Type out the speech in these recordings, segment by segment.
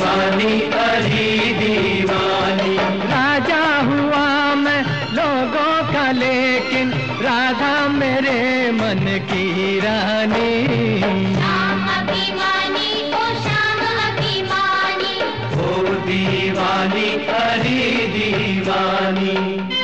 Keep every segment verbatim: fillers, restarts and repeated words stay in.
दीवानी अरे दीवानी। राजा हुआ मैं लोगों का लेकिन राधा मेरे मन की रानी। श्याम अभिमानी ओ श्याम अभिमानी। ओ दीवानी अरे दीवानी।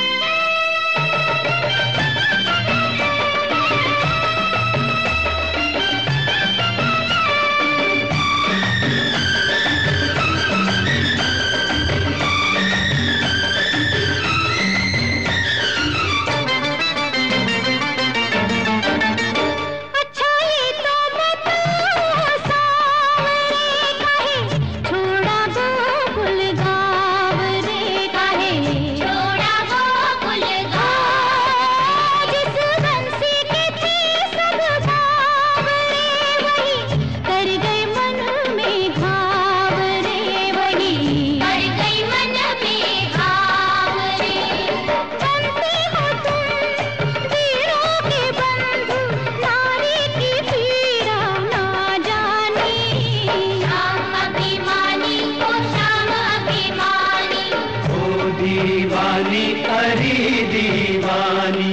दीवानी अरे दीवानी।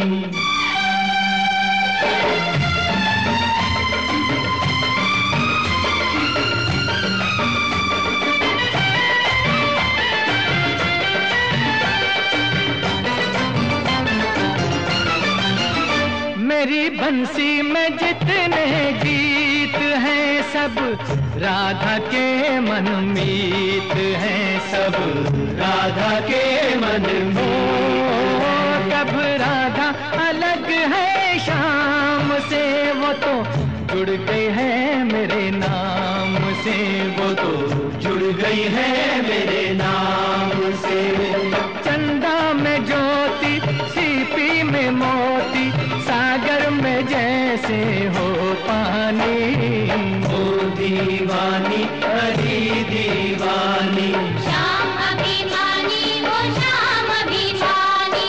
मेरी बंसी में जितने गीत हैं सब राधा के मन मीत हैं, सब राधा के मन में। कब राधा अलग है शाम से वो तो जुड़ गई है मेरे नाम से, वो तो जुड़ गई है मेरे नाम से। चंदा में ज्योति सीपी में मोती सागर में जैसे हो पानी। ओ दीवानी अरे दीवानी। श्याम अभिमानी ओ श्याम अभिमानी।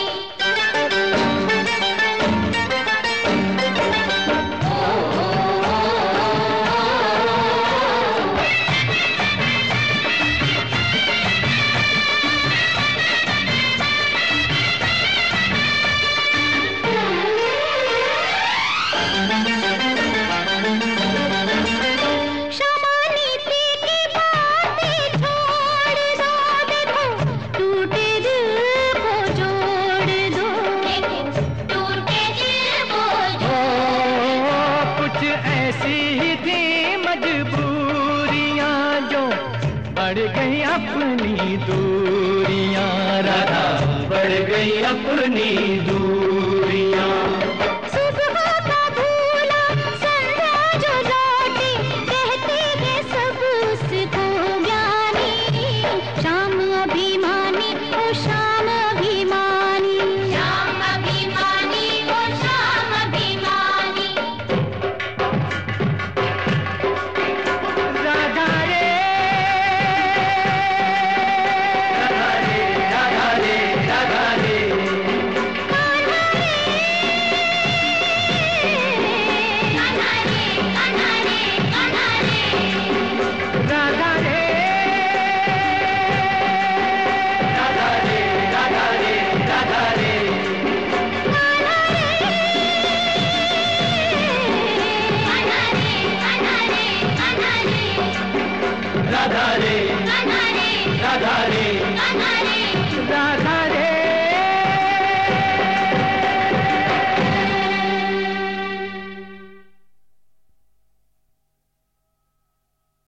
बढ़ गई अपनी दूरियां राधा, बढ़ गई अपनी दूरियां। सुबह का भूला संध्या जो लौटी कहते हैं सब उसको ज्ञानी। श्याम अभिमानी ओ श्याम अभिमानी। श्याम अभिमानी ओ श्याम अभिमानी। राधा रे राधा रे, राधा रे, राधा रे।